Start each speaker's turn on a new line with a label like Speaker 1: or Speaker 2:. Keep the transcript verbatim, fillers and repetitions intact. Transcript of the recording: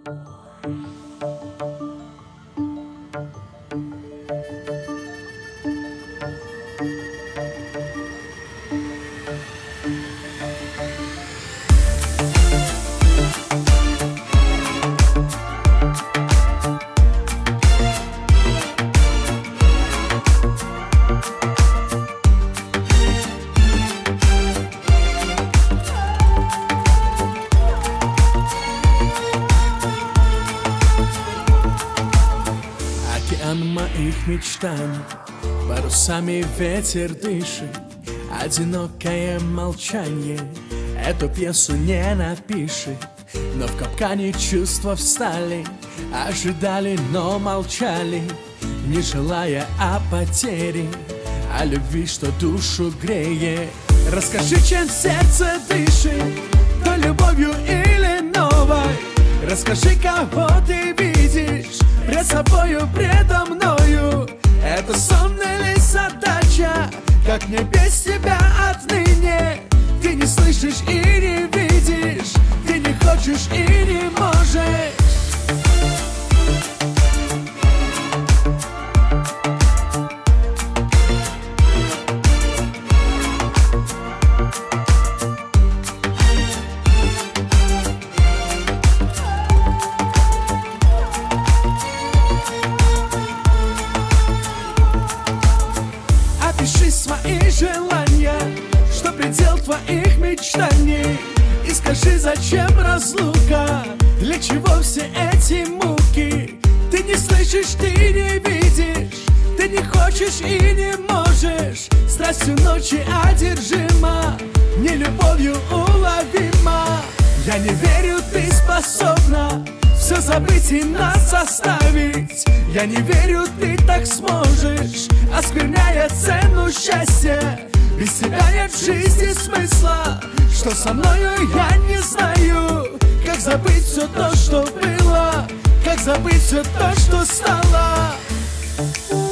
Speaker 1: Моих мечтаний парусами ветер дышит, одинокое молчание эту пьесу не напишет. Но в капкане чувства встали, ожидали, но молчали, не желая о потере, о любви, что душу греет. Расскажи, чем сердце дышит, то любовью или новой. Расскажи, кого ты видишь пред собою, предо мною. Это сон или задача, как мне без тебя отныне? Ты не слышишь и не видишь, ты не хочешь и не можешь. Опиши свои желания, что предел твоих мечтаний. И скажи, зачем разлука, для чего все эти муки? Ты не слышишь, ты не видишь, ты не хочешь и не можешь. Страстью ночи одержима, не любовью уловима. Я не верю, ты способна все забыть и нас оставить. Я не верю, ты так сможешь, оскверняя цену счастья. Без тебя нет в жизни смысла, что со мною я не знаю. Как забыть все то, что было, как забыть все то, что стало.